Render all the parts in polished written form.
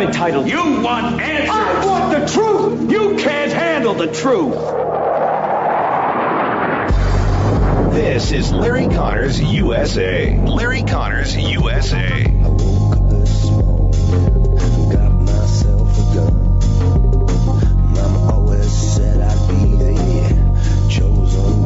I'm entitled. You want answers. I want the truth. You can't handle the truth. This is Larry Connors USA. Larry Connors USA. I woke up this morning, got myself a gun. Mama always said I'd be the chosen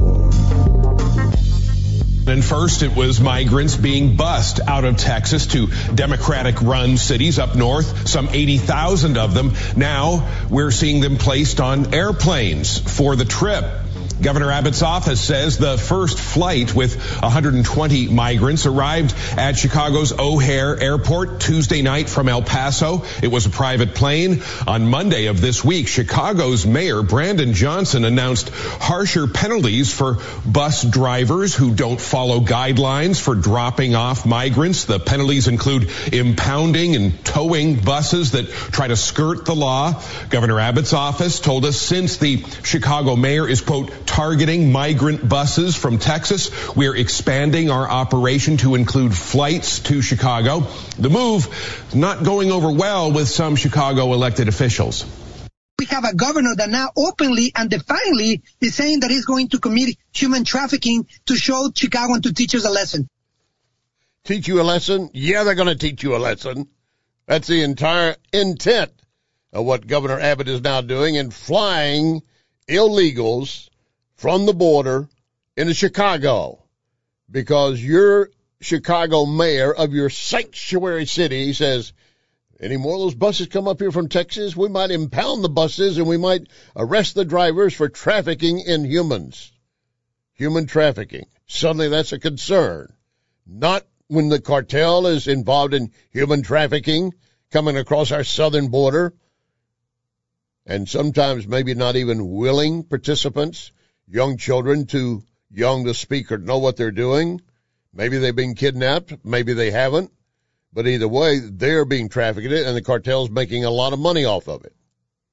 one. And first, it was migrants being bused out of Texas to Democratic-run cities up north, some 80,000 of them. Now we're seeing them placed on airplanes for the trip. Governor Abbott's office says the first flight with 120 migrants arrived at Chicago's O'Hare Airport Tuesday night from El Paso. It was a private plane. On Monday of this week, Chicago's Mayor Brandon Johnson announced harsher penalties for bus drivers who don't follow guidelines for dropping off migrants. The penalties include impounding and towing buses that try to skirt the law. Governor Abbott's office told us since the Chicago mayor is, quote, targeting migrant buses from Texas, we're expanding our operation to include flights to Chicago. The move not going over well with some Chicago elected officials. We have a governor that now openly and defiantly is saying that he's going to commit human trafficking to show Chicago and to teach us a lesson. Teach you a lesson? Yeah, they're going to teach you a lesson. That's the entire intent of what Governor Abbott is now doing in flying illegals from the border into Chicago, because your Chicago mayor of your sanctuary city says, any more of those buses come up here from Texas, we might impound the buses and we might arrest the drivers for trafficking in humans. Human trafficking. Suddenly that's a concern. Not when the cartel is involved in human trafficking coming across our southern border, and sometimes maybe not even willing participants, young children too young to speak or know what they're doing. Maybe they've been kidnapped, maybe they haven't, but either way, they're being trafficked and the cartel's making a lot of money off of it.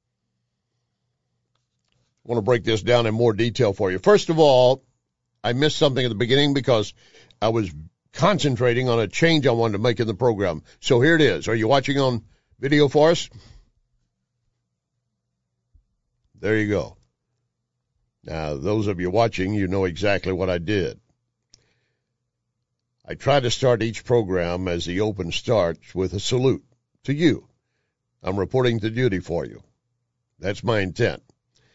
I want to break this down in more detail for you. First of all, I missed something at the beginning because I was concentrating on a change I wanted to make in the program. So here it is. Are you watching on video for us? There you go. Now, those of you watching, you know exactly what I did. I try to start each program as the open starts with a salute to you. I'm reporting to duty for you. That's my intent.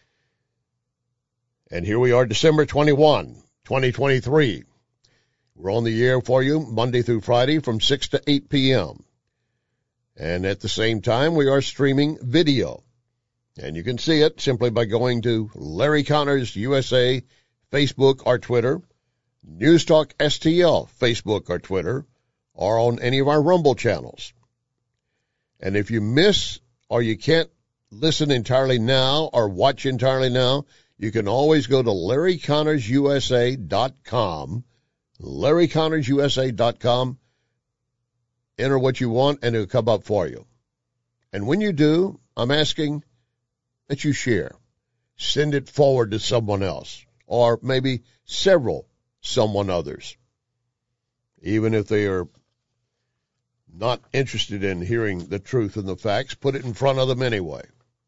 And here we are, December 21, 2023. We're on the air for you Monday through Friday from 6 to 8 p.m. And at the same time, we are streaming video. And you can see it simply by going to Larry Connors USA, Facebook or Twitter, News Talk STL, Facebook or Twitter, or on any of our Rumble channels. And if you miss or you can't listen entirely now or watch entirely now, you can always go to LarryConnorsUSA.com, LarryConnorsUSA.com, enter what you want, and it'll come up for you. And when you do, I'm asking that you share. Send it forward to someone else, or maybe several someone others. Even if they are not interested in hearing the truth and the facts, put it in front of them anyway.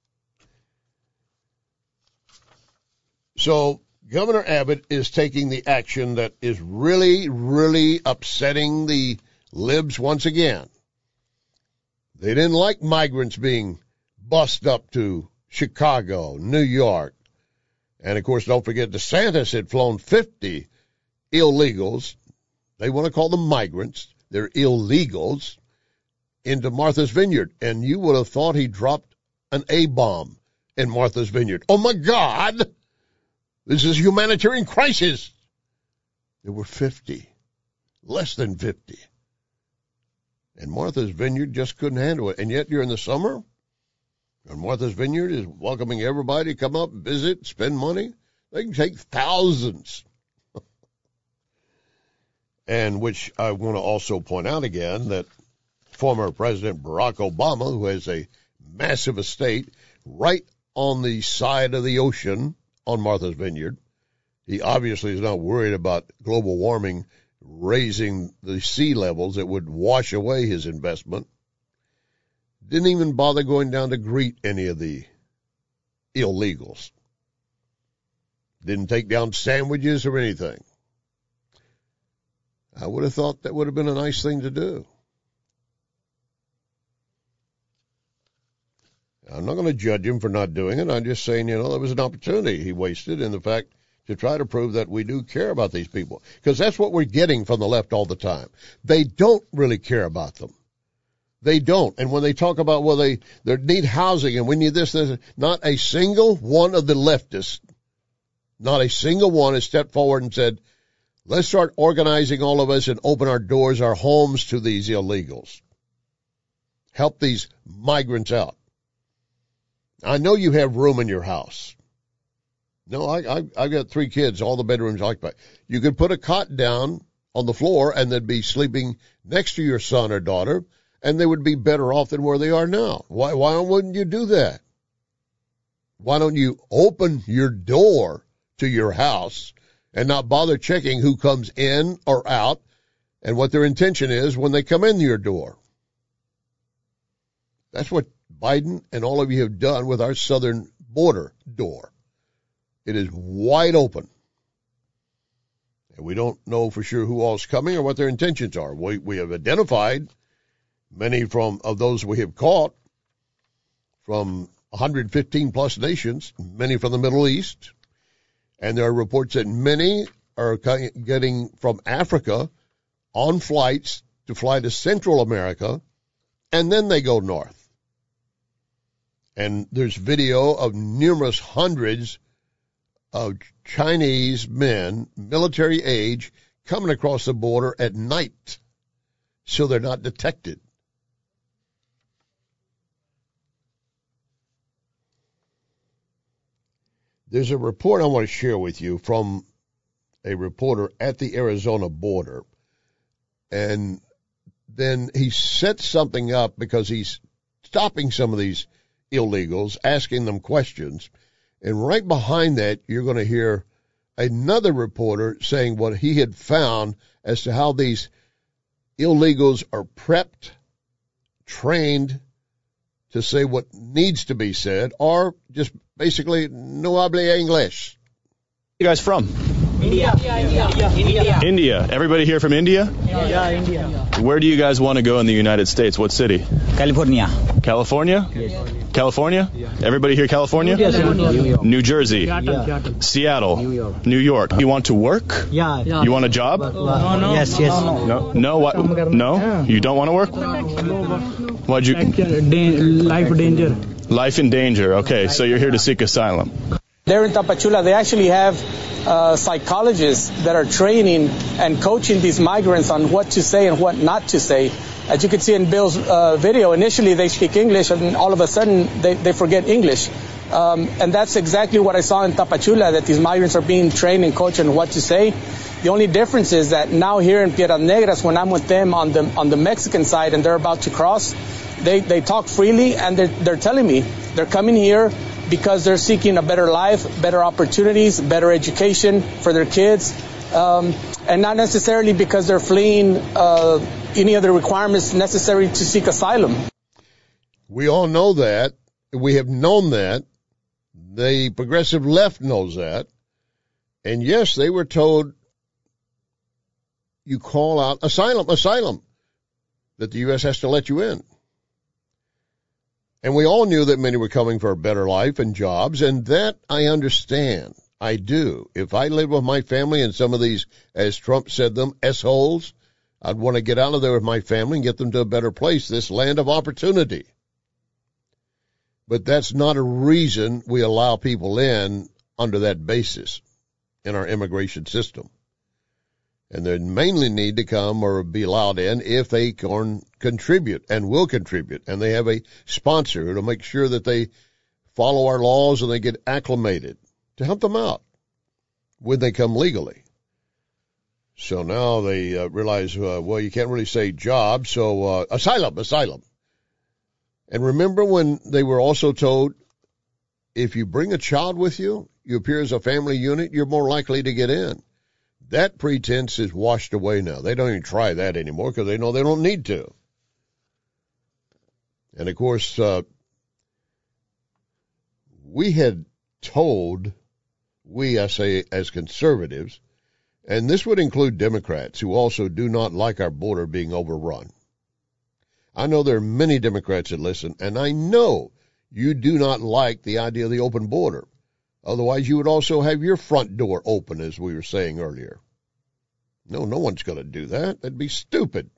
So Governor Abbott is taking the action that is really, really upsetting the libs once again. They didn't like migrants being bussed up to Chicago, New York. And, of course, don't forget DeSantis had flown 50 illegals. They want to call them migrants. They're illegals into Martha's Vineyard. And you would have thought he dropped an A-bomb in Martha's Vineyard. Oh, my God! This is a humanitarian crisis. There were 50, less than 50. And Martha's Vineyard just couldn't handle it. And yet you're in the summer, and Martha's Vineyard is welcoming everybody to come up, visit, spend money. They can take thousands. And which I want to also point out again that former President Barack Obama, who has a massive estate right on the side of the ocean on Martha's Vineyard, he obviously is not worried about global warming raising the sea levels that would wash away his investment, Didn't even bother going down to greet any of the illegals. Didn't take down sandwiches or anything. I would have thought that would have been a nice thing to do. I'm not going to judge him for not doing it. I'm just saying, there was an opportunity he wasted in the fact to try to prove that we do care about these people. Because that's what we're getting from the left all the time. They don't really care about them. They don't. And when they talk about, well, they need housing and we need this, not a single one of the leftists, not a single one has stepped forward and said, let's start organizing all of us and open our doors, our homes to these illegals. Help these migrants out. I know you have room in your house. No, I've got 3 kids, all the bedrooms occupied. You could put a cot down on the floor and they'd be sleeping next to your son or daughter, and they would be better off than where they are now. Why wouldn't you do that? Why don't you open your door to your house and not bother checking who comes in or out and what their intention is when they come in your door? That's what Biden and all of you have done with our southern border door. It is wide open. And we don't know for sure who all's coming or what their intentions are. We have identified many of those we have caught from 115 plus nations, many from the Middle East. And there are reports that many are getting from Africa on flights to fly to Central America, and then they go north. And there's video of numerous hundreds of Chinese men, military age, coming across the border at night so they're not detected. There's a report I want to share with you from a reporter at the Arizona border. And then he set something up because he's stopping some of these illegals, asking them questions. And right behind that, you're going to hear another reporter saying what he had found as to how these illegals are prepped, trained to say what needs to be said, or just basically no habla inglés. You guys from? India. India. Everybody here from India? Yeah, India. Where do you guys want to go in the United States? What city? California. California? Yes. California? Everybody here California? Yes. New Jersey? Seattle? New York. You want to work? Yeah. You want a job? No. Yes. No? What? No? You don't want to work? Why'd you? Life danger. Life in danger. Okay, so you're here to seek asylum. There in Tapachula, they actually have psychologists that are training and coaching these migrants on what to say and what not to say. As you can see in Bill's video, initially they speak English and all of a sudden they forget English. And that's exactly what I saw in Tapachula, that these migrants are being trained and coached on what to say. The only difference is that now here in Piedras Negras, when I'm with them on the Mexican side and they're about to cross, they talk freely and they're telling me they're coming here because they're seeking a better life, better opportunities, better education for their kids, and not necessarily because they're fleeing any of the requirements necessary to seek asylum. We all know that. We have known that. The progressive left knows that. And yes, they were told, you call out asylum, that the U.S. has to let you in. And we all knew that many were coming for a better life and jobs, and that I understand. I do. If I lived with my family and some of these, as Trump said them, S-holes, I'd want to get out of there with my family and get them to a better place, this land of opportunity. But that's not a reason we allow people in under that basis in our immigration system. And they mainly need to come or be allowed in if they can contribute and will contribute. And they have a sponsor to make sure that they follow our laws and they get acclimated to help them out when they come legally. So now they realize, well, you can't really say job, so asylum. And remember when they were also told, if you bring a child with you, you appear as a family unit, you're more likely to get in. That pretense is washed away now. They don't even try that anymore because they know they don't need to. And, of course, we had told, I say as conservatives, and this would include Democrats who also do not like our border being overrun. I know there are many Democrats that listen, and I know you do not like the idea of the open border. Otherwise, you would also have your front door open, as we were saying earlier. No one's going to do that. That'd be stupid.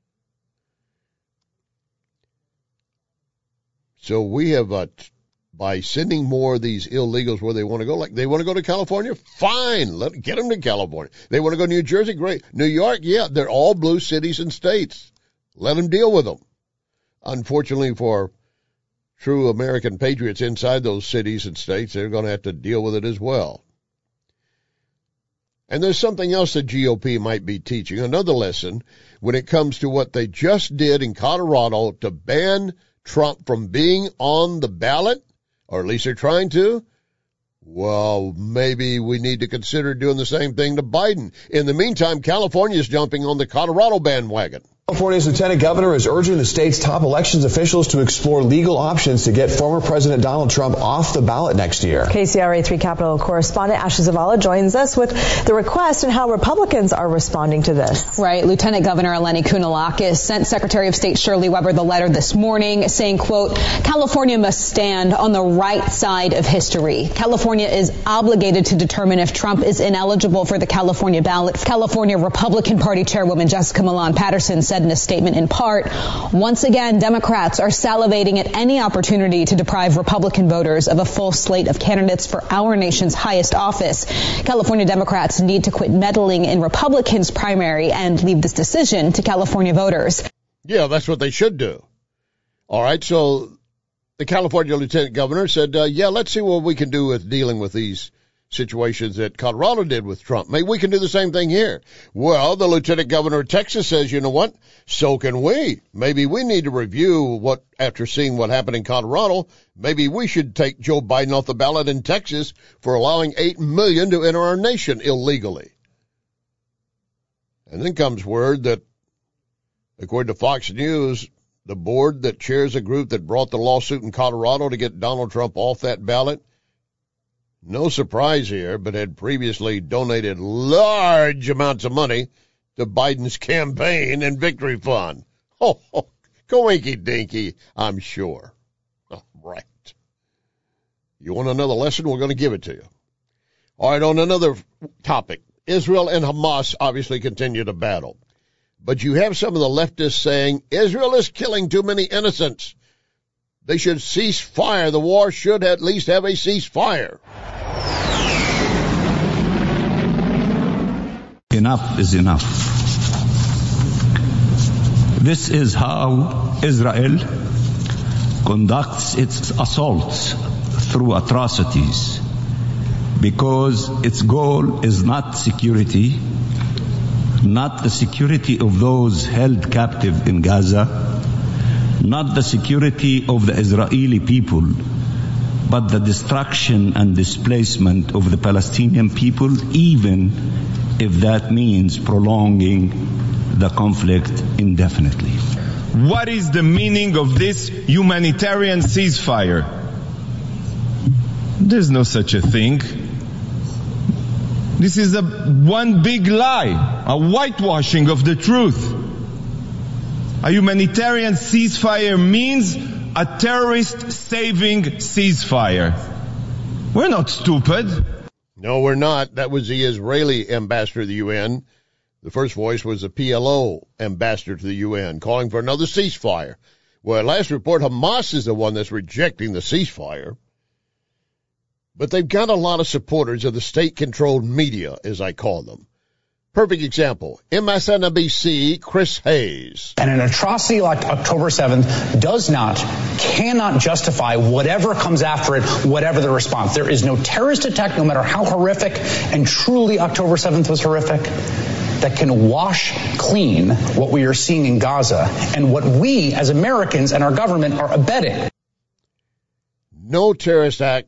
So we have, by sending more of these illegals where they want to go, like they want to go to California, fine, get them to California. They want to go to New Jersey, great. New York, yeah, they're all blue cities and states. Let them deal with them. Unfortunately for true American patriots inside those cities and states, they're going to have to deal with it as well. And there's something else the GOP might be teaching, another lesson when it comes to what they just did in Colorado to ban Trump from being on the ballot, or at least they're trying to. Well, maybe we need to consider doing the same thing to Biden. In the meantime, California is jumping on the Colorado bandwagon. California's lieutenant governor is urging the state's top elections officials to explore legal options to get former President Donald Trump off the ballot next year. KCRA 3 Capitol correspondent Ashley Zavala joins us with the request and how Republicans are responding to this. Right. Lieutenant Governor Eleni Kounalakis sent Secretary of State Shirley Weber the letter this morning saying, quote, California must stand on the right side of history. California is obligated to determine if Trump is ineligible for the California ballot. California Republican Party Chairwoman Jessica Milan Patterson said in a statement in part, once again, Democrats are salivating at any opportunity to deprive Republican voters of a full slate of candidates for our nation's highest office. California Democrats need to quit meddling in Republicans' primary and leave this decision to California voters. Yeah, that's what they should do. All right, so the California Lieutenant Governor said, let's see what we can do with dealing with these situations that Colorado did with Trump. Maybe we can do the same thing here. Well, the Lieutenant Governor of Texas says, you know what? So can we. Maybe we need to review after seeing what happened in Colorado, maybe we should take Joe Biden off the ballot in Texas for allowing 8 million to enter our nation illegally. And then comes word that, according to Fox News, the board that chairs a group that brought the lawsuit in Colorado to get Donald Trump off that ballot, no surprise here, but had previously donated large amounts of money to Biden's campaign and victory fund. Oh, coinky-dinky, I'm sure. Oh, right. You want another lesson? We're going to give it to you. All right, on another topic, Israel and Hamas obviously continue to battle. But you have some of the leftists saying Israel is killing too many innocents. They should cease fire. The war should at least have a ceasefire. Enough is enough. This is how Israel conducts its assaults through atrocities, because its goal is not security, not the security of those held captive in Gaza, not the security of the Israeli people, but the destruction and displacement of the Palestinian people, even if that means prolonging the conflict indefinitely. What is the meaning of this humanitarian ceasefire? There's no such a thing. This is one big lie, a whitewashing of the truth. A humanitarian ceasefire means a terrorist-saving ceasefire. We're not stupid. No, we're not. That was the Israeli ambassador to the UN. The first voice was the PLO ambassador to the UN, calling for another ceasefire. Well, at last report, Hamas is the one that's rejecting the ceasefire. But they've got a lot of supporters of the state-controlled media, as I call them. Perfect example, MSNBC, Chris Hayes. And an atrocity like October 7th cannot justify whatever comes after it, whatever the response. There is no terrorist attack, no matter how horrific, and truly October 7th was horrific, that can wash clean what we are seeing in Gaza and what we as Americans and our government are abetting. No terrorist act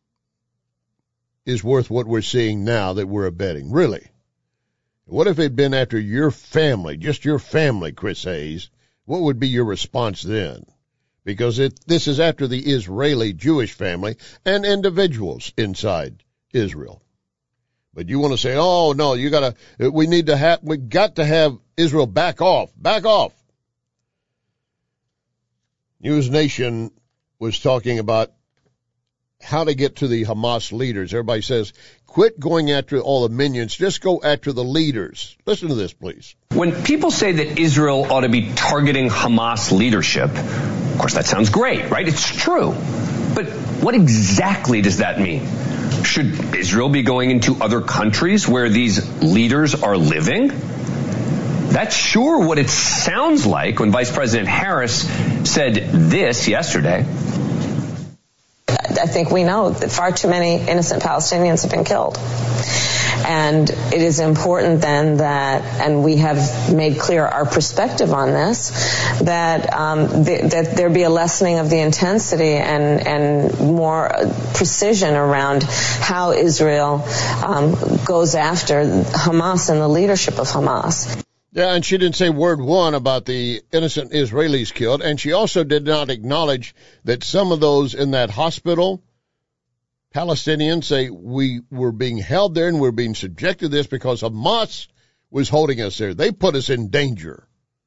is worth what we're seeing now that we're abetting, really. What if it'd been after your family, just your family, Chris Hayes? What would be your response then? because this is after the Israeli Jewish family and individuals inside Israel. But you want to say, oh, no, we got to have Israel back off. News Nation was talking about how to get to the Hamas leaders. Everybody says, quit going after all the minions. Just go after the leaders. Listen to this, please. When people say that Israel ought to be targeting Hamas leadership, of course, that sounds great, right? It's true. But what exactly does that mean? Should Israel be going into other countries where these leaders are living? That's sure what it sounds like when Vice President Harris said this yesterday. I think we know that far too many innocent Palestinians have been killed. And it is important then that, and we have made clear our perspective on this, that there be a lessening of the intensity and more precision around how Israel goes after Hamas and the leadership of Hamas. Yeah, and she didn't say word one about the innocent Israelis killed, and she also did not acknowledge that some of those in that hospital, Palestinians, say we were being held there and we're being subjected to this because Hamas was holding us there. They put us in danger.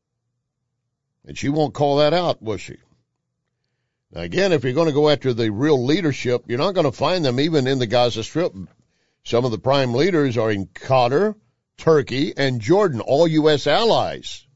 And she won't call that out, will she? Now, again, if you're going to go after the real leadership, you're not going to find them even in the Gaza Strip. Some of the prime leaders are in Qatar, Turkey, and Jordan, all U.S. allies.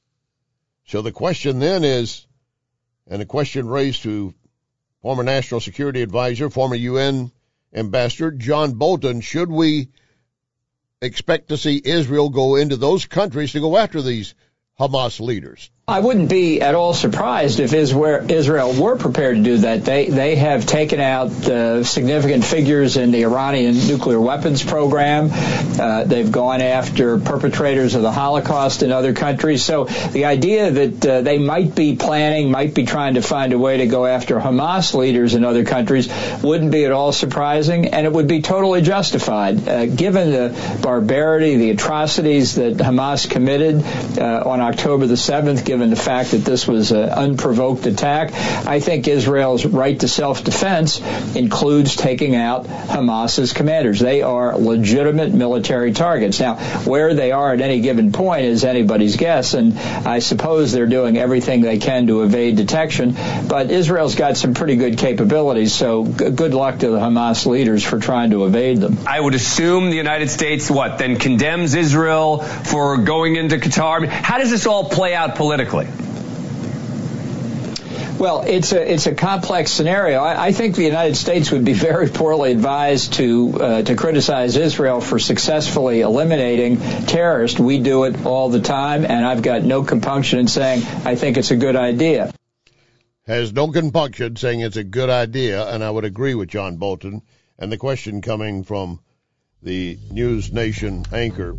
So the question then is, and a question raised to former National Security Advisor, former UN Ambassador John Bolton, should we expect to see Israel go into those countries to go after these Hamas leaders? I wouldn't be at all surprised if Israel were prepared to do that. They have taken out significant figures in the Iranian nuclear weapons program. They've gone after perpetrators of the Holocaust in other countries. So the idea that they might be trying to find a way to go after Hamas leaders in other countries wouldn't be at all surprising, and it would be totally justified. Given the barbarity, the atrocities that Hamas committed on October the 7th, given the fact that this was an unprovoked attack, I think Israel's right to self-defense includes taking out Hamas's commanders. They are legitimate military targets. Now, where they are at any given point is anybody's guess, and I suppose they're doing everything they can to evade detection, but Israel's got some pretty good capabilities, so good luck to the Hamas leaders for trying to evade them. I would assume the United States, then condemns Israel for going into Qatar. I mean, how does this all play out politically? Well, it's a complex scenario. I think the United States would be very poorly advised to criticize Israel for successfully eliminating terrorists. We do it all the time, and I've got no compunction in saying I think it's a good idea. Has no compunction saying it's a good idea, and I would agree with John Bolton. And the question coming from the News Nation anchor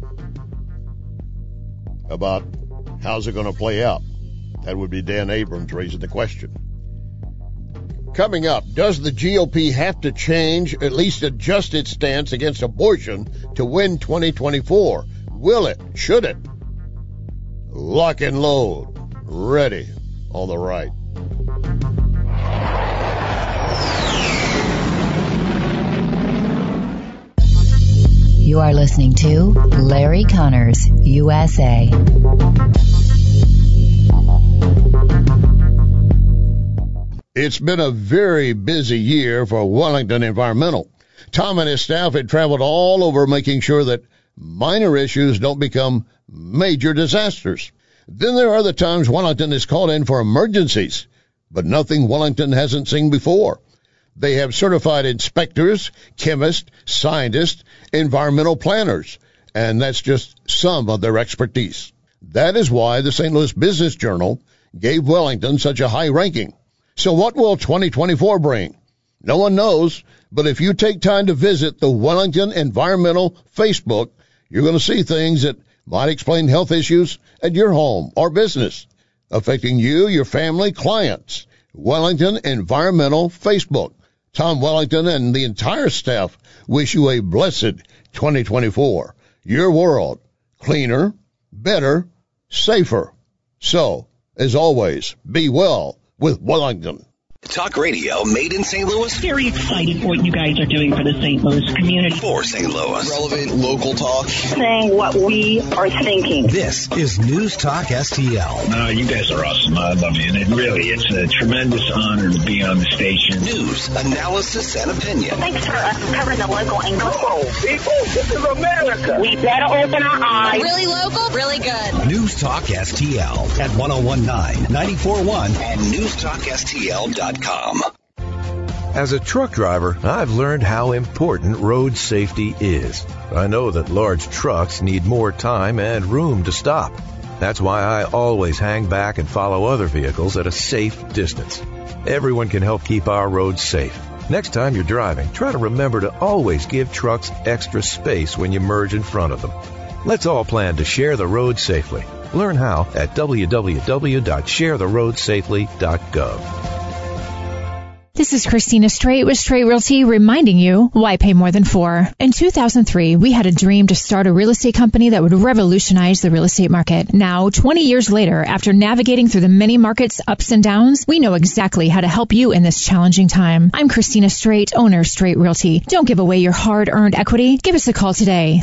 about how's it going to play out? That would be Dan Abrams raising the question. Coming up, does the GOP have to change, at least adjust its stance against abortion to win 2024? Will it? Should it? Lock and load. Ready. On the right. You are listening to Larry Connors, USA. It's been a very busy year for Wellington Environmental. Tom and his staff had traveled all over making sure that minor issues don't become major disasters. Then there are the times Wellington is called in for emergencies, but nothing Wellington hasn't seen before. They have certified inspectors, chemists, scientists, environmental planners, and that's just some of their expertise. That is why the St. Louis Business Journal gave Wellington such a high ranking. So what will 2024 bring? No one knows, but if you take time to visit the Wellington Environmental Facebook, you're going to see things that might explain health issues at your home or business, affecting you, your family, clients. Wellington Environmental Facebook. Tom Wellington and the entire staff wish you a blessed 2024. Your world, cleaner, better, safer. So, as always, be well with Wellington. Talk radio made in St. Louis. Very excited for what you guys are doing for the St. Louis community. For St. Louis. Relevant local talk. Saying what we are thinking. This is News Talk STL. You guys are awesome. I love you. And it's a tremendous honor to be on the station. News, analysis, and opinion. Thanks for covering the local angle. Hello, people. This is America. We better open our eyes. Really local, really good. News Talk STL at 1019, 94.1 and newstalkstl.com. As a truck driver, I've learned how important road safety is. I know that large trucks need more time and room to stop. That's why I always hang back and follow other vehicles at a safe distance. Everyone can help keep our roads safe. Next time you're driving, try to remember to always give trucks extra space when you merge in front of them. Let's all plan to share the road safely. Learn how at www.sharetheroadsafely.gov. This is Christina Straight with Straight Realty reminding you why pay more than for. In 2003, we had a dream to start a real estate company that would revolutionize the real estate market. Now, 20 years later, after navigating through the many market's ups and downs, we know exactly how to help you in this challenging time. I'm Christina Straight, owner Straight Realty. Don't give away your hard-earned equity. Give us a call today,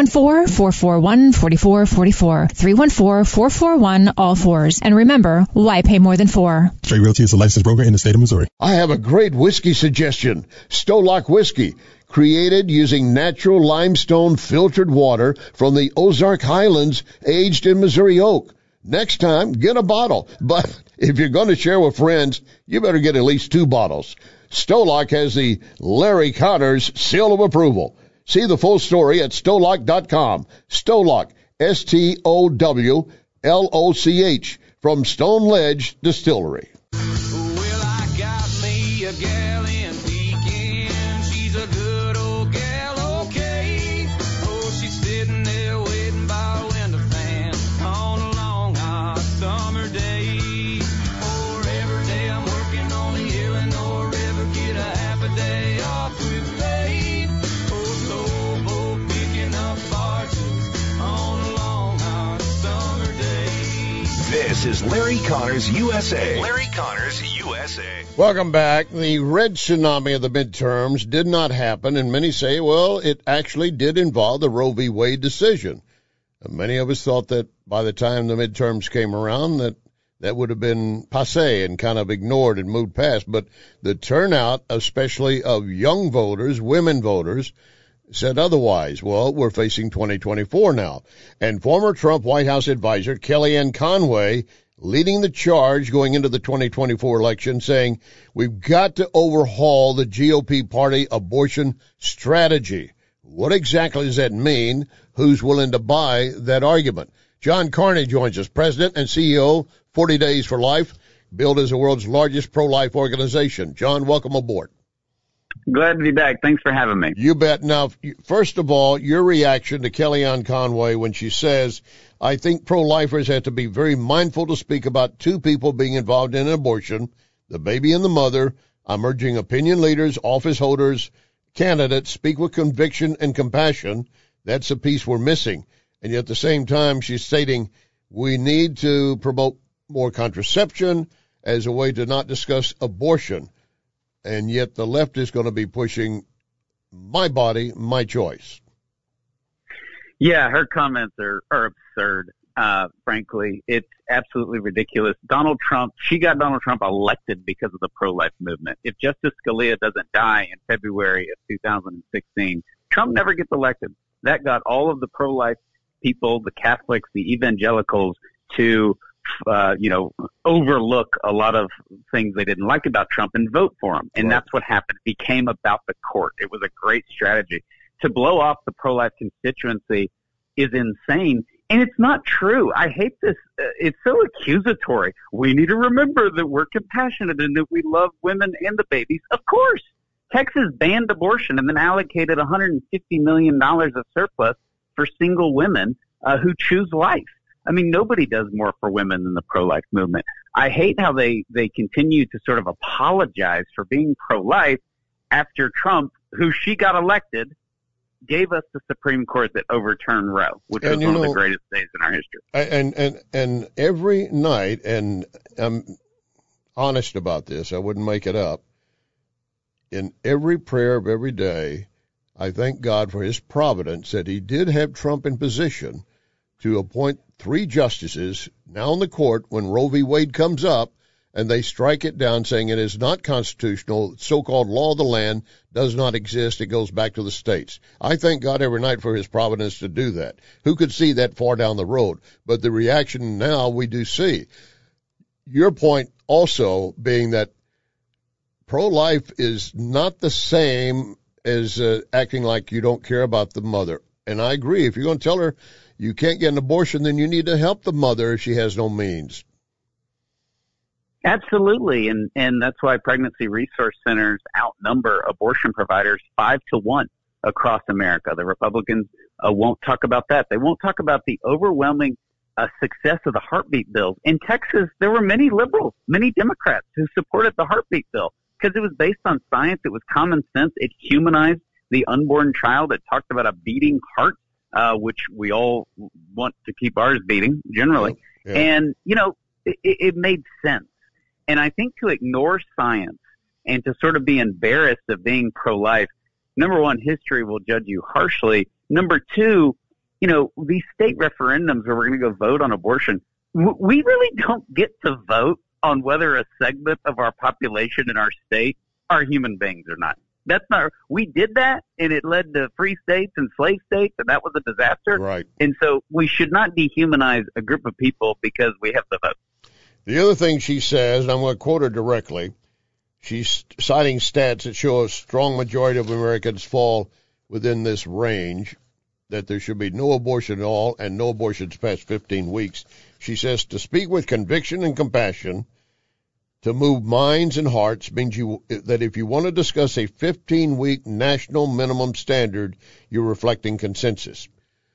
314-441-4444, 314-441-all-4s. And remember, why pay more than for? Straight Realty is a licensed broker in the state of Missouri. I have a great whiskey suggestion. Stolac Whiskey, created using natural limestone filtered water from the Ozark Highlands, aged in Missouri oak. Next time, get a bottle. But if you're going to share with friends, you better get at least 2 bottles. Stolac has the Larry Connors seal of approval. See the full story at Stolac.com. Stolac, Stowloch, from Stone Ledge Distillery. A gal in Pekin, she's a good old gal, okay. Oh, she's sitting there waiting by a window fan on a long hot summer day. Oh, every day I'm working on the Illinois River, get a half a day off with pay. Oh, slow boat picking up barges on a long hot summer day. This is Larry Connors USA. Larry Connors USA. Welcome back. The red tsunami of the midterms did not happen, and many say, well, it actually did involve the Roe v. Wade decision. And many of us thought that by the time the midterms came around, that would have been passé and kind of ignored and moved past. But the turnout, especially of young voters, women voters, said otherwise. Well, we're facing 2024 now. And former Trump White House advisor Kellyanne Conway leading the charge going into the 2024 election, saying we've got to overhaul the GOP party abortion strategy. What exactly does that mean? Who's willing to buy that argument? John Carney joins us, president and CEO, 40 Days for Life, billed as the world's largest pro-life organization. John, welcome aboard. Glad to be back. Thanks for having me. You bet. Now, first of all, your reaction to Kellyanne Conway when she says, I think pro-lifers have to be very mindful to speak about 2 people being involved in an abortion, the baby and the mother. I'm urging opinion leaders, office holders, candidates, speak with conviction and compassion. That's a piece we're missing. And yet at the same time, she's stating we need to promote more contraception as a way to not discuss abortion. And yet the left is going to be pushing my body, my choice. Yeah, her comments are absurd. Frankly, it's absolutely ridiculous. She got Donald Trump elected because of the pro-life movement. If Justice Scalia doesn't die in February of 2016, Trump never gets elected. That got all of the pro-life people, the Catholics, the evangelicals to overlook a lot of things they didn't like about Trump and vote for him. And That's what happened. It became about the court. It was a great strategy. To blow off the pro-life constituency is insane. And it's not true. I hate this. It's so accusatory. We need to remember that we're compassionate and that we love women and the babies. Of course. Texas banned abortion and then allocated $150 million of surplus for single women who choose life. I mean, nobody does more for women than the pro-life movement. I hate how they continue to sort of apologize for being pro-life after Trump, who she got elected, gave us the Supreme Court that overturned Roe, which was one of the greatest days in our history. And every night, and honest about this. I wouldn't make it up. In every prayer of every day, I thank God for his providence that he did have Trump in position to appoint 3 justices now in the court when Roe v. Wade comes up, and they strike it down saying it is not constitutional. So-called law of the land does not exist. It goes back to the states. I thank God every night for his providence to do that. Who could see that far down the road? But the reaction now we do see. Your point also being that pro-life is not the same as acting like you don't care about the mother. And I agree. If you're going to tell her you can't get an abortion, then you need to help the mother if she has no means. Absolutely. And that's why pregnancy resource centers outnumber abortion providers 5 to 1 across America. The Republicans won't talk about that. They won't talk about the overwhelming success of the heartbeat bill. In Texas, there were many liberals, many Democrats who supported the heartbeat bill because it was based on science. It was common sense. It humanized the unborn child. It talked about a beating heart, which we all want to keep ours beating generally. Yeah. And, you know, it made sense. And I think to ignore science and to sort of be embarrassed of being pro-life, number one, history will judge you harshly. Number two, you know, these state referendums where we're going to go vote on abortion, we really don't get to vote on whether a segment of our population in our state are human beings or not. That's not, we did that and it led to free states and slave states, and that was a disaster. Right. And so we should not dehumanize a group of people because we have the vote. The other thing she says, and I'm going to quote her directly, she's citing stats that show a strong majority of Americans fall within this range, that there should be no abortion at all and no abortions past 15 weeks. She says to speak with conviction and compassion, to move minds and hearts, means that if you want to discuss a 15-week national minimum standard, you're reflecting consensus.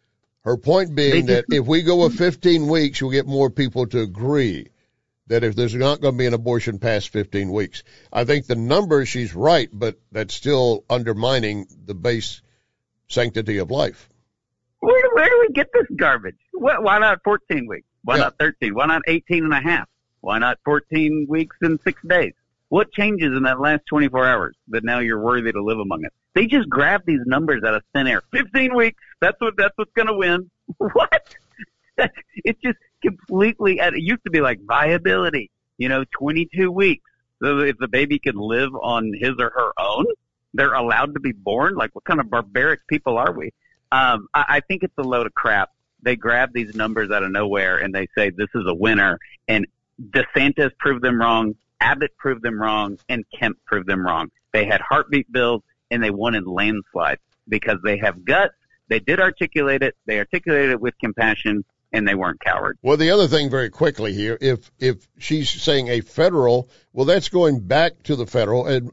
Her point being that if we go with 15 weeks, we'll get more people to agree that if there's not going to be an abortion past 15 weeks. I think the numbers, she's right, but that's still undermining the base sanctity of life. Where do we get this garbage? Why not 14 weeks? Why not 13? Why not 18 and a half? Why not 14 weeks and 6 days? What changes in that last 24 hours that now you're worthy to live among it? They just grab these numbers out of thin air. 15 weeks, that's what's going to win. What? It's just completely, it used to be like viability, 22 weeks. So if the baby can live on his or her own, they're allowed to be born. Like, what kind of barbaric people are we? I think it's a load of crap. They grab these numbers out of nowhere and they say this is a winner. And DeSantis proved them wrong. Abbott proved them wrong, and Kemp proved them wrong. They had heartbeat bills and they won in landslides because they have guts. They did articulate it. They articulated it with compassion. And they weren't cowards. Well, the other thing very quickly here, if she's saying a federal, well, that's going back to the federal, and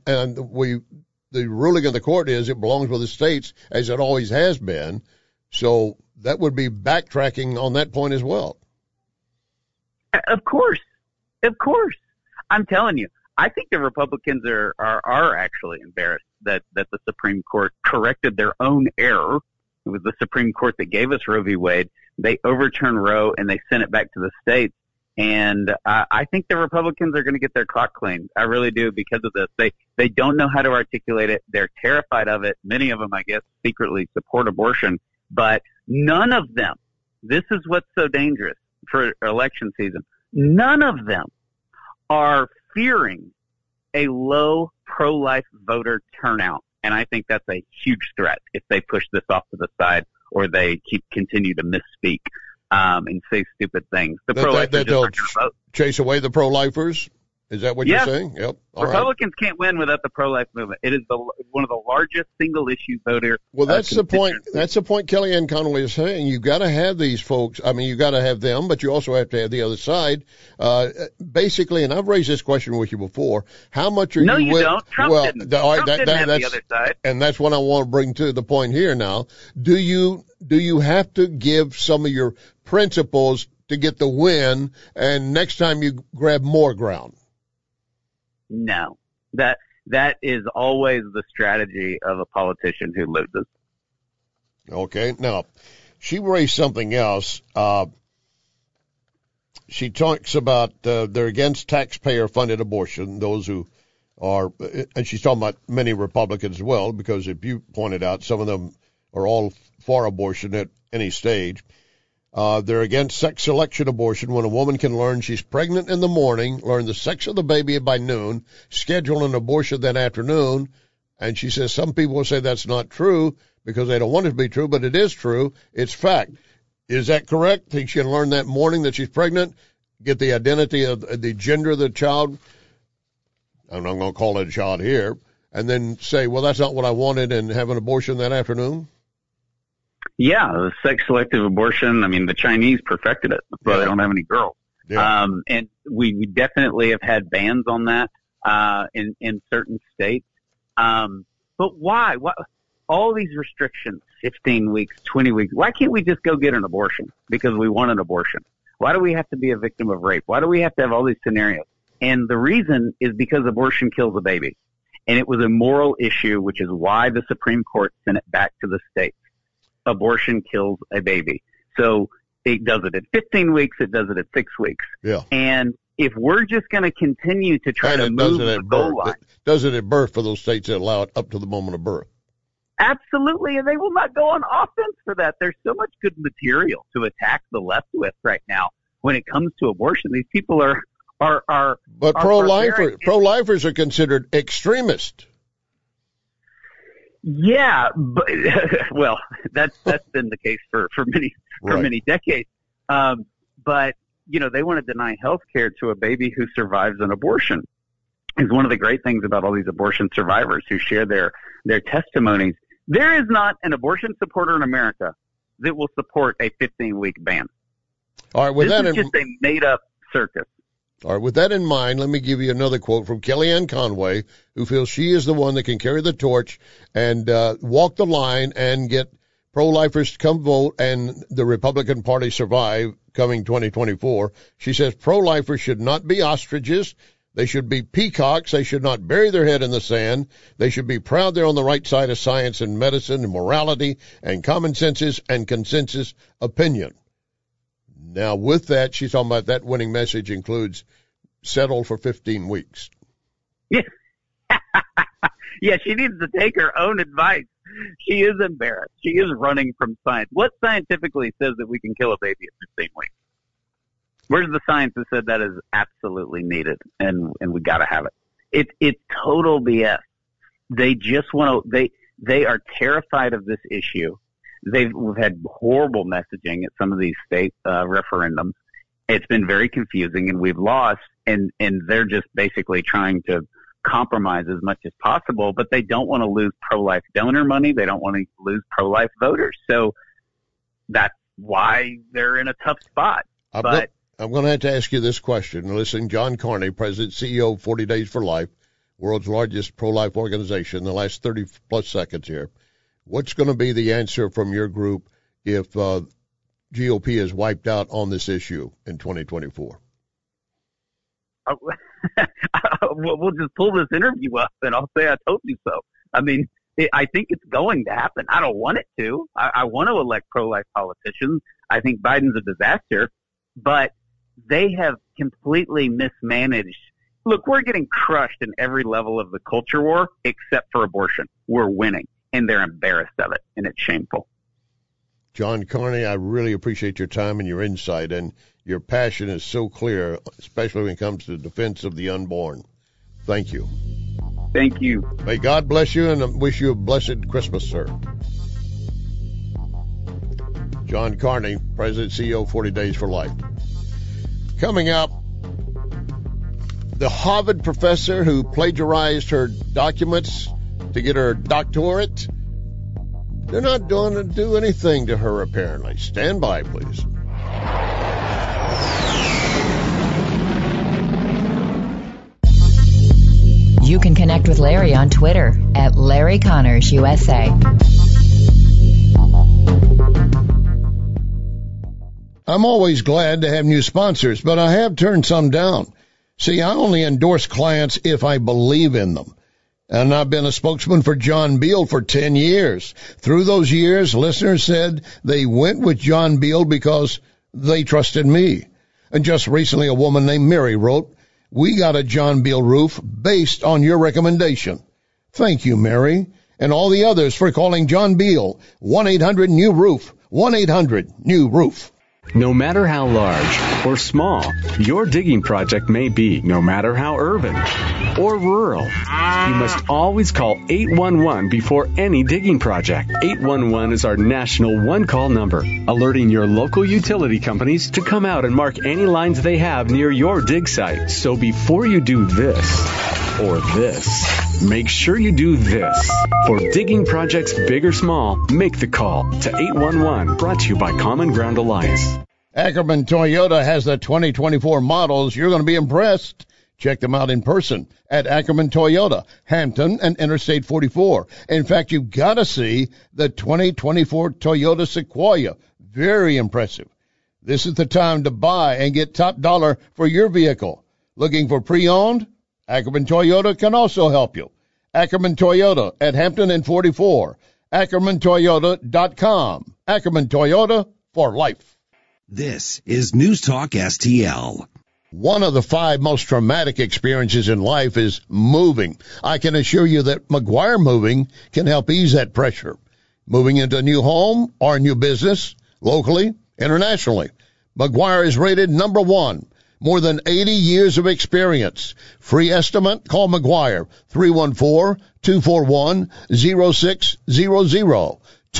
the ruling of the court is it belongs with the states, as it always has been. So that would be backtracking on that point as well. Of course. I'm telling you, I think the Republicans are actually embarrassed that the Supreme Court corrected their own error. It was the Supreme Court that gave us Roe v. Wade. They overturned Roe and they sent it back to the states. And I think the Republicans are going to get their clock cleaned. I really do, because of this. They don't know how to articulate it. They're terrified of it. Many of them, I guess, secretly support abortion. But none of them, this is what's so dangerous for election season, none of them are fearing a low pro-life voter turnout. And I think that's a huge threat if they push this off to the side or they continue to misspeak and say stupid things. The pro-lifers just aren't going to vote. Chase away the pro-lifers? Is that what you're saying? Yep. Republicans can't win without the pro-life movement. It is one of the largest single-issue voter. Well, that's the point. That's the point Kellyanne Conway is saying. You've got to have these folks. I mean, you've got to have them, but you also have to have the other side. Basically, and I've raised this question with you before, how much are you... No, you don't. Trump didn't. Trump didn't have the other side. And that's what I want to bring to the point here now. Do you have to give some of your principles to get the win, and next time you grab more ground? No, that is always the strategy of a politician who loses. Okay. Now, she raised something else. she talks about they're against taxpayer-funded abortion, those who are, and she's talking about many Republicans as well, because if you pointed out, some of them are all for abortion at any stage. They're against sex selection abortion, when a woman can learn she's pregnant in the morning, learn the sex of the baby by noon, schedule an abortion that afternoon. And she says some people will say that's not true because they don't want it to be true, but it is true. It's fact. Is that correct? Think she can learn that morning that she's pregnant, get the identity of the gender of the child? I'm not going to call it a child here. And then say, well, that's not what I wanted, and have an abortion that afternoon? Yeah, the sex-selective abortion, I mean, the Chinese perfected it. That's why they don't have any girls. Yeah. And we definitely have had bans on that in certain states. But why? All these restrictions, 15 weeks, 20 weeks. Why can't we just go get an abortion because we want an abortion? Why do we have to be a victim of rape? Why do we have to have all these scenarios? And the reason is because abortion kills a baby. And it was a moral issue, which is why the Supreme Court sent it back to the states. Abortion kills a baby. So it does it at 15 weeks, it does it at 6 weeks. Yeah. And if we're just going to continue to try to move the goal line. Does it at birth for those states that allow it up to the moment of birth? Absolutely, and they will not go on offense for that. There's so much good material to attack the left with right now when it comes to abortion. These people are But pro-lifers are considered extremists. Yeah, but well, that's been the case for many decades. But you know, they want to deny health care to a baby who survives an abortion. Is one of the great things about all these abortion survivors who share their testimonies. There is not an abortion supporter in America that will support a 15-week ban. All right, with this is just a made-up circus. All right, with that in mind, let me give you another quote from Kellyanne Conway, who feels she is the one that can carry the torch and walk the line and get pro-lifers to come vote and the Republican Party survive coming 2024. She says pro-lifers should not be ostriches. They should be peacocks. They should not bury their head in the sand. They should be proud they're on the right side of science and medicine and morality and common senses and consensus opinion. Now, with that, she's talking about that winning message includes settle for 15 weeks. Yeah. Yeah, she needs to take her own advice. She is embarrassed. She is running from science. What scientifically says that we can kill a baby at 15 weeks? Where's the science that said that is absolutely needed and we got to have it? It's total BS. They just want to. They are terrified of this issue. We've had horrible messaging at some of these state referendums. It's been very confusing, and we've lost. And they're just basically trying to compromise as much as possible. But they don't want to lose pro-life donor money. They don't want to lose pro-life voters. So that's why they're in a tough spot. I'm going to have to ask you this question. Listen, John Carney, President, CEO of 40 Days for Life, world's largest pro-life organization, the last 30-plus seconds here. What's going to be the answer from your group if GOP is wiped out on this issue in 2024? We'll just pull this interview up, and I'll say I told you so. I mean, I think it's going to happen. I don't want it to. I want to elect pro-life politicians. I think Biden's a disaster, but they have completely mismanaged. Look, we're getting crushed in every level of the culture war except for abortion. We're winning, and they're embarrassed of it, and it's shameful. John Carney, I really appreciate your time and your insight, and your passion is so clear, especially when it comes to the defense of the unborn. Thank you. Thank you. May God bless you, and I wish you a blessed Christmas, sir. John Carney, President, CEO, 40 Days for Life. Coming up, the Harvard professor who plagiarized her documents to get her doctorate, they're not going to do anything to her, apparently. Stand by, please. You can connect with Larry on Twitter at Larry Connors USA. I'm always glad to have new sponsors, but I have turned some down. See, I only endorse clients if I believe in them. And I've been a spokesman for John Beal for 10 years. Through those years, listeners said they went with John Beal because they trusted me. And just recently, a woman named Mary wrote, "We got a John Beal roof based on your recommendation." Thank you, Mary, and all the others for calling John Beal. 1-800-NEW-ROOF. 1-800-NEW-ROOF. No matter how large or small your digging project may be, no matter how urban or rural, you must always call 811 before any digging project. 811 is our national one-call number, alerting your local utility companies to come out and mark any lines they have near your dig site. So before you do this or this, make sure you do this. For digging projects big or small, make the call to 811. Brought to you by Common Ground Alliance. Ackerman Toyota has the 2024 models. You're going to be impressed. Check them out in person at Ackerman Toyota, Hampton and Interstate 44. In fact, you've got to see the 2024 Toyota Sequoia. Very impressive. This is the time to buy and get top dollar for your vehicle. Looking for pre-owned? Ackerman Toyota can also help you. Ackerman Toyota at Hampton and 44. AckermanToyota.com. Ackerman Toyota for life. This is News Talk STL. One of the 5 most traumatic experiences in life is moving. I can assure you that McGuire Moving can help ease that pressure. Moving into a new home or a new business, locally, internationally. McGuire is rated number 1. More than 80 years of experience. Free estimate? Call McGuire. 314-241-0600.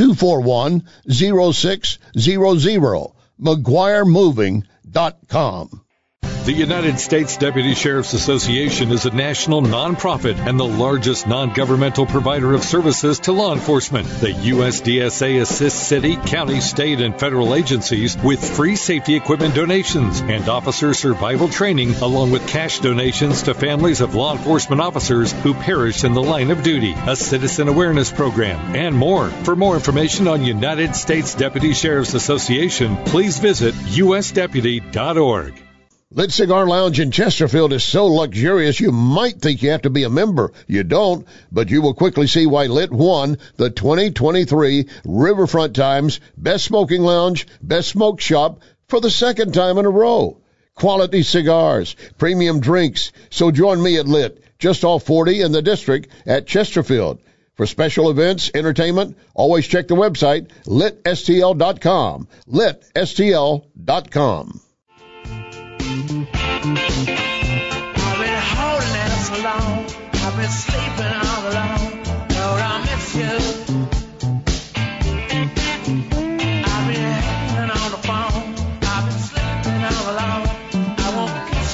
241-0600. McGuireMoving.com. The United States Deputy Sheriff's Association is a national nonprofit and the largest non-governmental provider of services to law enforcement. The USDSA assists city, county, state, and federal agencies with free safety equipment donations and officer survival training, along with cash donations to families of law enforcement officers who perished in the line of duty, a citizen awareness program, and more. For more information on United States Deputy Sheriff's Association, please visit usdeputy.org. Lit Cigar Lounge in Chesterfield is so luxurious you might think you have to be a member. You don't, but you will quickly see why Lit won the 2023 Riverfront Times Best Smoking Lounge, Best Smoke Shop for the second time in a row. Quality cigars, premium drinks. So join me at Lit, just off 40 in the district at Chesterfield. For special events, entertainment, always check the website, litstl.com. litstl.com. I've been holding out so long. I've been sleeping all alone. Lord, I miss you. I've been hanging on the phone. I've been sleeping all alone. I won't kiss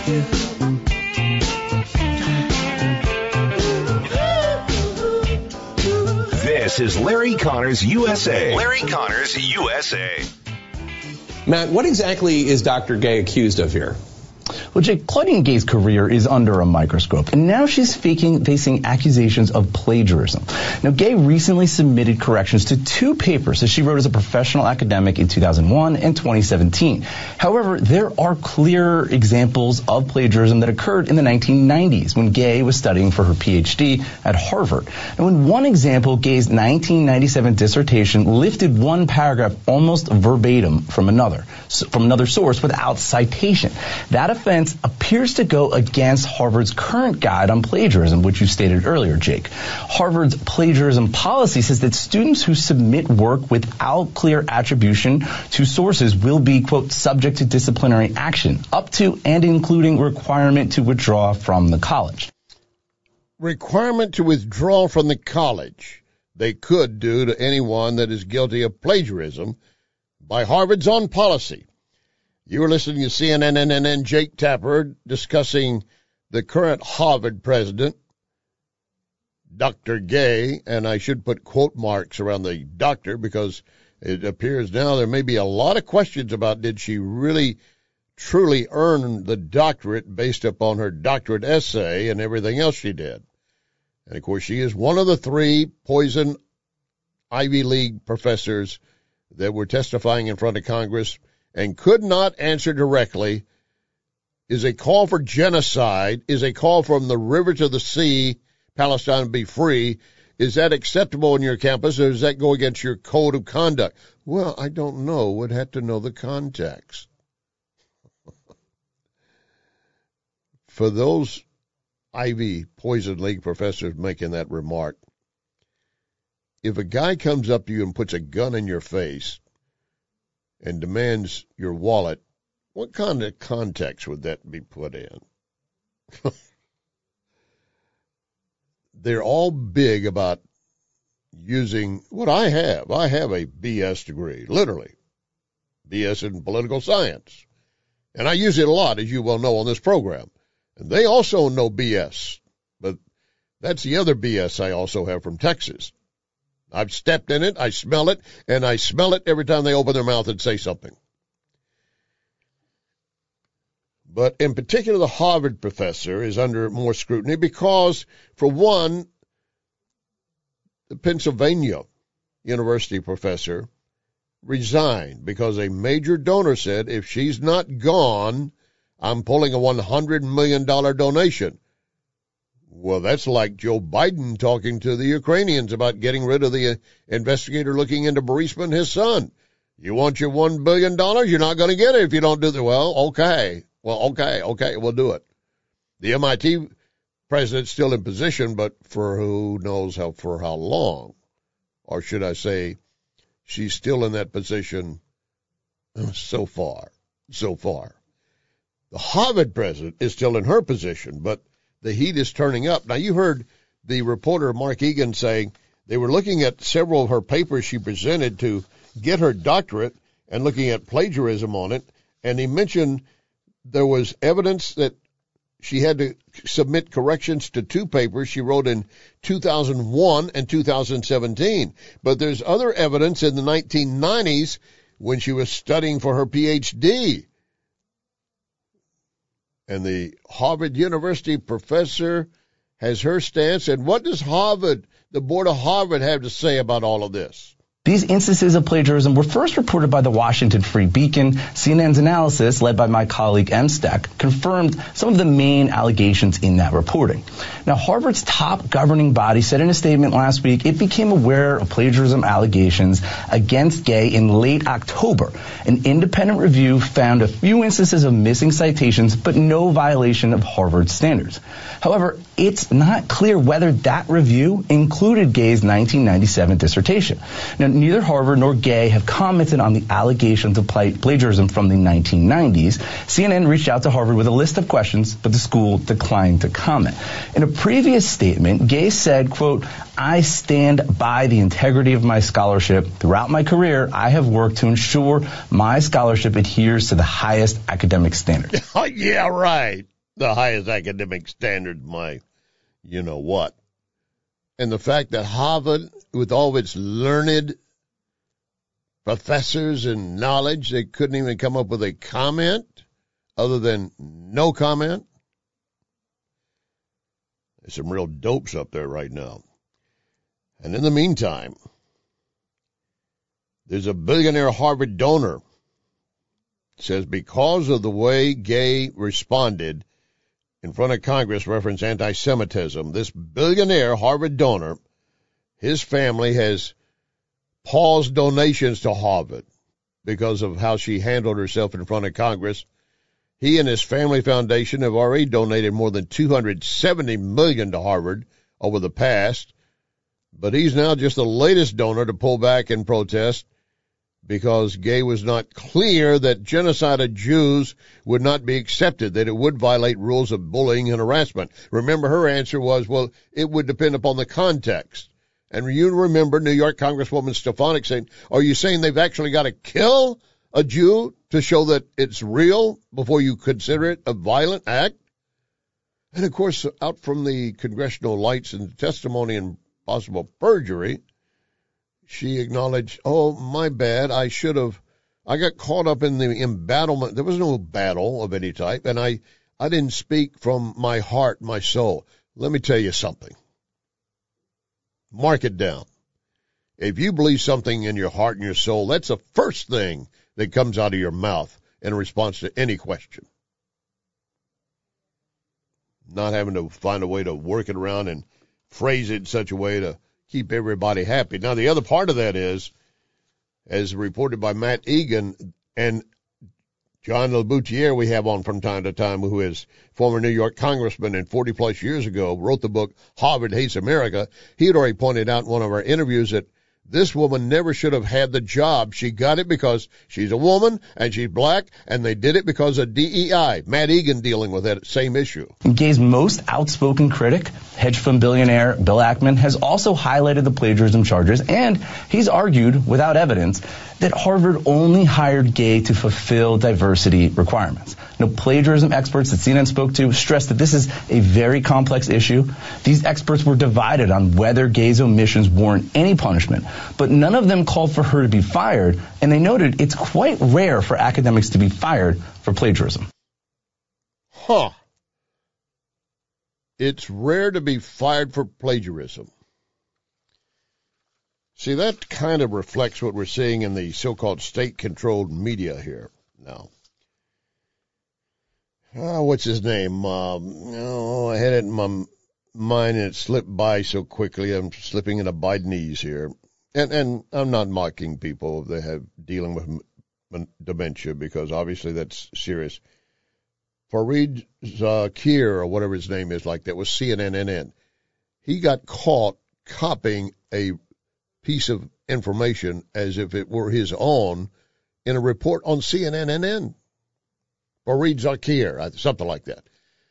you. This is Larry Connors USA. Larry Connors USA. Matt, what exactly is Dr. Gay accused of here? Well, Jake, Claudine Gay's career is under a microscope, and now she's facing accusations of plagiarism. Now, Gay recently submitted corrections to 2 papers that she wrote as a professional academic in 2001 and 2017. However, there are clear examples of plagiarism that occurred in the 1990s when Gay was studying for her PhD at Harvard. Now, in one example, Gay's 1997 dissertation lifted one paragraph almost verbatim from another source without citation. That offense appears to go against Harvard's current guide on plagiarism, which you stated earlier, Jake. Harvard's plagiarism policy says that students who submit work without clear attribution to sources will be, quote, subject to disciplinary action, up to and including requirement to withdraw from the college. Requirement to withdraw from the college. They could do to anyone that is guilty of plagiarism by Harvard's own policy. You were listening to CNN and Jake Tapper discussing the current Harvard president, Dr. Gay, and I should put quote marks around the doctor because it appears now there may be a lot of questions about did she really truly earn the doctorate based upon her doctorate essay and everything else she did. And, of course, she is one of the 3 poison Ivy League professors that were testifying in front of Congress and could not answer directly. Is a call for genocide, is a call from the river to the sea, Palestine be free. Is that acceptable on your campus, or does that go against your code of conduct? Well, I don't know. Would have to know the context. for those Ivy Poison League professors making that remark, if a guy comes up to you and puts a gun in your face and demands your wallet, what kind of context would that be put in? They're all big about using what I have. I have a BS degree, literally. BS in political science. And I use it a lot, as you well know, on this program. And they also know BS. But that's the other BS I also have from Texas. I've stepped in it, I smell it, and I smell it every time they open their mouth and say something. But in particular, the Harvard professor is under more scrutiny because, for one, the Pennsylvania University professor resigned because a major donor said, if she's not gone, I'm pulling a $100 million donation. Well, that's like Joe Biden talking to the Ukrainians about getting rid of the investigator looking into Burisma and his son. You want your $1 billion? You're not going to get it if you don't do that. Well, okay, we'll do it. The MIT president's still in position, but for who knows for how long. Or should I say, she's still in that position so far. The Harvard president is still in her position, but the heat is turning up. Now, you heard the reporter Mark Egan saying they were looking at several of her papers she presented to get her doctorate and looking at plagiarism on it, and he mentioned there was evidence that she had to submit corrections to two papers she wrote in 2001 and 2017. But there's other evidence in the 1990s when she was studying for her PhD. And the Harvard University professor has her stance. And what does the board of Harvard have to say about all of this? These instances of plagiarism were first reported by the Washington Free Beacon. CNN's analysis, led by my colleague M. Steck, confirmed some of the main allegations in that reporting. Now, Harvard's top governing body said in a statement last week it became aware of plagiarism allegations against Gay in late October. An independent review found a few instances of missing citations, but no violation of Harvard standards. However, it's not clear whether that review included Gay's 1997 dissertation. Now, neither Harvard nor Gay have commented on the allegations of plagiarism from the 1990s. CNN reached out to Harvard with a list of questions, but the school declined to comment. In a previous statement, Gay said, quote, I stand by the integrity of my scholarship. Throughout my career, I have worked to ensure my scholarship adheres to the highest academic standards. Yeah, right. The highest academic standard, my you know what. And the fact that Harvard, with all of its learned professors and knowledge, they couldn't even come up with a comment other than no comment. There's some real dopes up there right now. And in the meantime, there's a billionaire Harvard donor. It says because of the way Gay responded in front of Congress reference anti-Semitism, this billionaire Harvard donor, his family has paused donations to Harvard because of how she handled herself in front of Congress. He and his family foundation have already donated more than $270 million to Harvard over the past, but he's now just the latest donor to pull back in protest because Gay was not clear that genocide of Jews would not be accepted, that it would violate rules of bullying and harassment. Remember, her answer was, well, it would depend upon the context. And you remember New York Congresswoman Stefanik saying, are you saying they've actually got to kill a Jew to show that it's real before you consider it a violent act? And, of course, out from the congressional lights and testimony and possible perjury, she acknowledged, oh, my bad, I got caught up in the embattlement. There was no battle of any type, and I didn't speak from my heart, my soul. Let me tell you something. Mark it down. If you believe something in your heart and your soul, that's the first thing that comes out of your mouth in response to any question. Not having to find a way to work it around and phrase it in such a way to keep everybody happy. Now, the other part of that is, as reported by Matt Egan, and John LaBoutiere we have on from time to time, who is former New York congressman and 40-plus years ago wrote the book Harvard Hates America. He had already pointed out in one of our interviews that this woman never should have had the job. She got it because she's a woman and she's black, and they did it because of DEI. Matt Egan dealing with that same issue. Gay's most outspoken critic, hedge fund billionaire Bill Ackman, has also highlighted the plagiarism charges, and he's argued, without evidence, that Harvard only hired Gay to fulfill diversity requirements. Now, plagiarism experts that CNN spoke to stressed that this is a very complex issue. These experts were divided on whether Gay's omissions warrant any punishment, but none of them called for her to be fired, and they noted it's quite rare for academics to be fired for plagiarism. Huh. It's rare to be fired for plagiarism. See, that kind of reflects what we're seeing in the so-called state-controlled media here now. What's his name? I had it in my mind and it slipped by so quickly. I'm slipping into Bidenese here. And I'm not mocking people that have dealing with dementia, because obviously that's serious. Fareed Zakir, or whatever his name is, like that was CNN. He got caught copying a piece of information as if it were his own in a report on CNN. Fareed Zakir, something like that.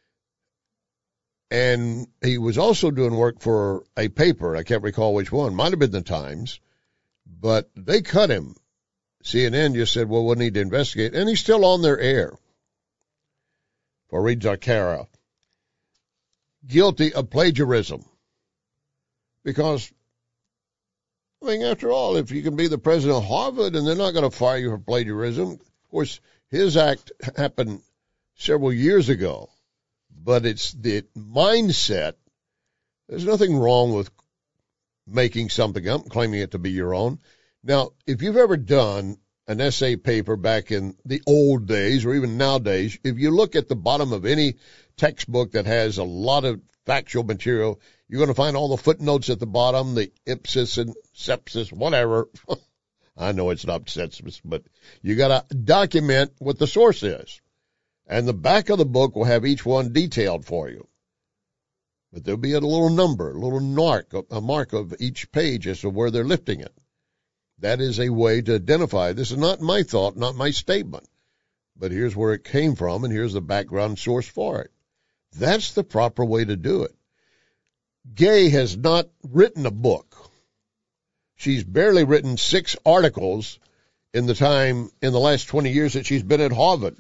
And he was also doing work for a paper. I can't recall which one. Might have been the Times, but they cut him. CNN just said, well, we'll need to investigate. And he's still on their air. Fareed Zakir, guilty of plagiarism. Because, I mean, after all, if you can be the president of Harvard and they're not going to fire you for plagiarism, of course, his act happened several years ago. But it's the mindset. There's nothing wrong with making something up and claiming it to be your own. Now, if you've ever done an essay paper back in the old days or even nowadays, if you look at the bottom of any textbook that has a lot of factual material, you're going to find all the footnotes at the bottom, the ipsis and sepsis, whatever. I know it's not sepsis, but you got to document what the source is. And the back of the book will have each one detailed for you. But there'll be a little number, a little mark of each page as to where they're lifting it. That is a way to identify. This is not my thought, not my statement. But here's where it came from, and here's the background source for it. That's the proper way to do it. Gay has not written a book. She's barely written 6 articles in the last 20 years that she's been at Harvard.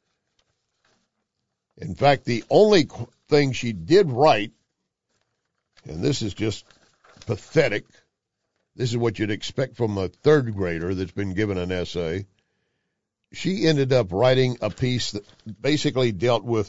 In fact, the only thing she did write, and this is just pathetic, this is what you'd expect from a third grader that's been given an essay. She ended up writing a piece that basically dealt with,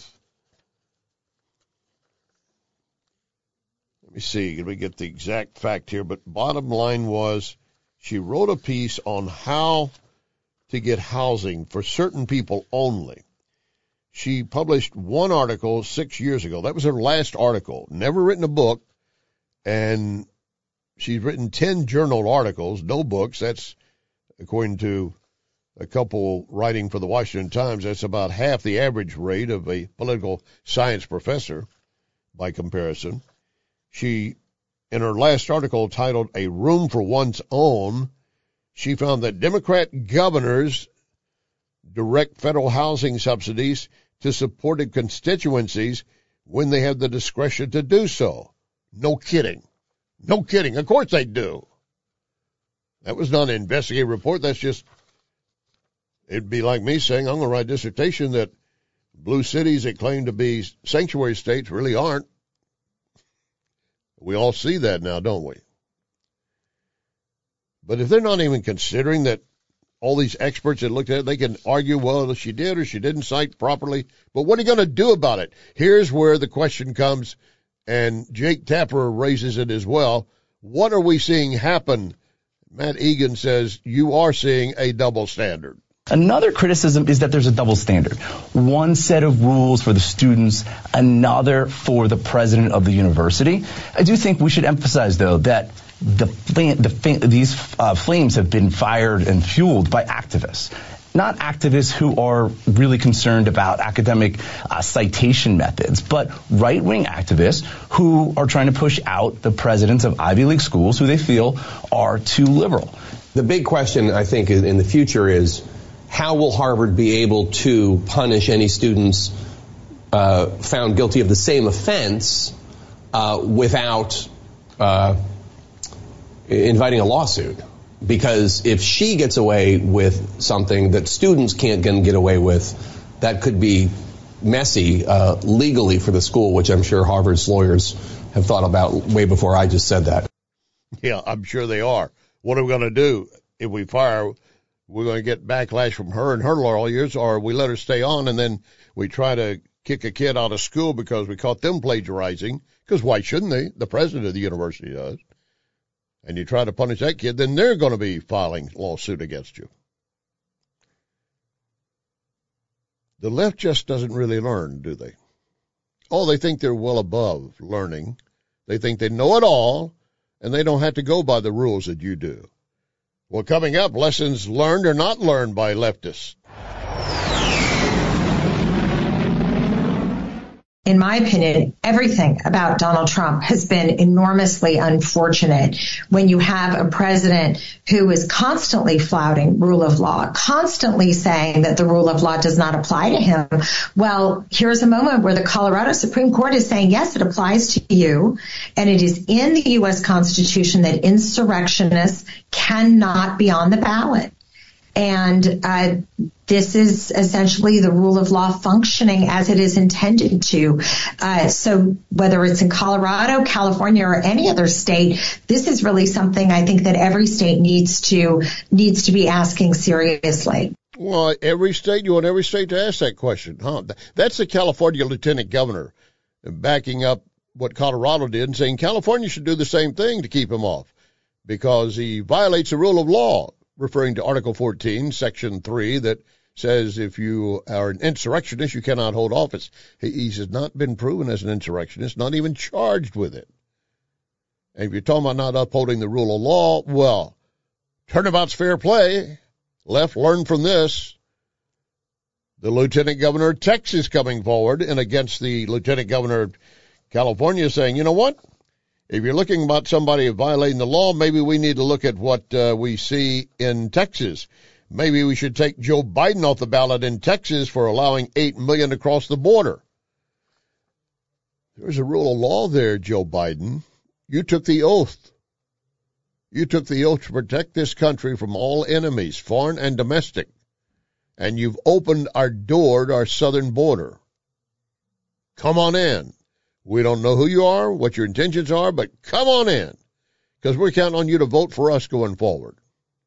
let me see, let me get the exact fact here, but bottom line was she wrote a piece on how to get housing for certain people only. She published one article 6 years ago. That was her last article. Never written a book. And she's written 10 journal articles, no books. That's, according to a couple writing for the Washington Times, that's about half the average rate of a political science professor by comparison. She, in her last article titled A Room for One's Own, she found that Democrat governors direct federal housing subsidies to supported constituencies when they have the discretion to do so. No kidding. No kidding. Of course they do. That was not an investigative report. That's just, it'd be like me saying, I'm going to write a dissertation that blue cities that claim to be sanctuary states really aren't. We all see that now, don't we? But if they're not even considering that, all these experts that looked at it, they can argue, well, she did or she didn't cite properly. But what are you going to do about it? Here's where the question comes, and Jake Tapper raises it as well. What are we seeing happen? Matt Egan says you are seeing a double standard. Another criticism is that there's a double standard. One set of rules for the students, another for the president of the university. I do think we should emphasize, though, that these flames have been fired and fueled by activists. not activists who are really concerned about academic citation methods, but right-wing activists who are trying to push out the presidents of Ivy League schools who they feel are too liberal. The big question, I think, in the future is how will Harvard be able to punish any students found guilty of the same offense without inviting a lawsuit? Because if she gets away with something that students can't get away with, that could be messy legally for the school, which I'm sure Harvard's lawyers have thought about way before I just said that. Yeah, I'm sure they are. What are we going to do if we fire? We're going to get backlash from her and her lawyers, or we let her stay on and then we try to kick a kid out of school because we caught them plagiarizing. Because why shouldn't they? The president of the university does. And you try to punish that kid, then they're going to be filing lawsuit against you. The left just doesn't really learn, do they? Oh, they think they're well above learning. They think they know it all, and they don't have to go by the rules that you do. Well, coming up, lessons learned or not learned by leftists. In my opinion, everything about Donald Trump has been enormously unfortunate when you have a president who is constantly flouting rule of law, constantly saying that the rule of law does not apply to him. Well, here's a moment where the Colorado Supreme Court is saying, yes, it applies to you. And it is in the U.S. Constitution that insurrectionists cannot be on the ballot. And this is essentially the rule of law functioning as it is intended to. So whether it's in Colorado, California, or any other state, this is really something I think that every state needs to be asking seriously. Well, every state, you want every state to ask that question, huh? That's the California lieutenant governor backing up what Colorado did and saying California should do the same thing to keep him off because he violates the rule of law, referring to Article 14, Section 3, that says if you are an insurrectionist, you cannot hold office. He has not been proven as an insurrectionist, not even charged with it. And if you're talking about not upholding the rule of law, well, turnabout's fair play. Left, learn from this. The lieutenant governor of Texas coming forward and against the lieutenant governor of California saying, you know what? If you're looking about somebody violating the law, maybe we need to look at what we see in Texas. Maybe we should take Joe Biden off the ballot in Texas for allowing 8 million to cross the border. There's a rule of law there, Joe Biden. You took the oath. You took the oath to protect this country from all enemies, foreign and domestic. And you've opened our door to our southern border. Come on in. We don't know who you are, what your intentions are, but come on in, because we're counting on you to vote for us going forward.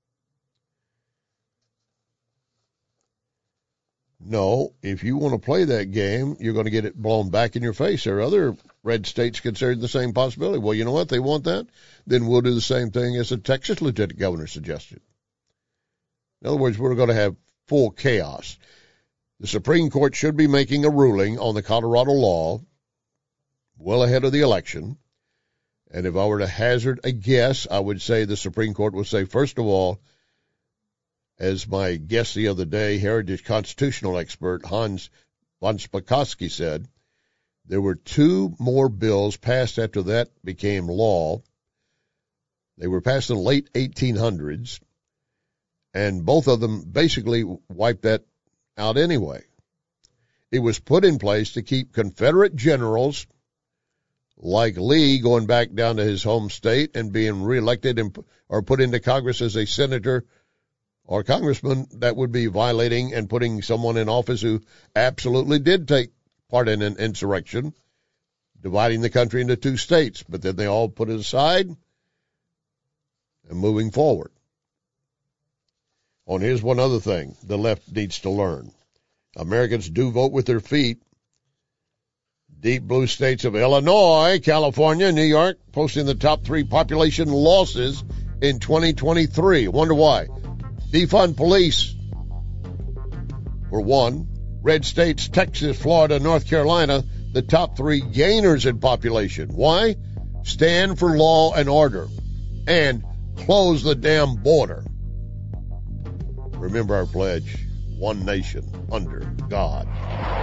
No, if you want to play that game, you're going to get it blown back in your face. There are other red states considering the same possibility. Well, you know what? They want that. Then we'll do the same thing as the Texas lieutenant governor suggested. In other words, we're going to have full chaos. The Supreme Court should be making a ruling on the Colorado law well ahead of the election. And if I were to hazard a guess, I would say the Supreme Court will say, first of all, as my guest the other day, heritage constitutional expert Hans von Spakovsky said, there were two more bills passed after that became law. They were passed in the late 1800s, and both of them basically wiped that out anyway. It was put in place to keep Confederate generals like Lee going back down to his home state and being reelected or put into Congress as a senator or congressman. That would be violating and putting someone in office who absolutely did take part in an insurrection, dividing the country into two states. But then they all put it aside and moving forward. And here's one other thing the left needs to learn. Americans do vote with their feet. Deep blue states of Illinois, California, New York posting the top three population losses in 2023. Wonder why? Defund police, for one. Red states, Texas, Florida, North Carolina, the top three gainers in population. Why? Stand for law and order and close the damn border. Remember our pledge. one nation under God.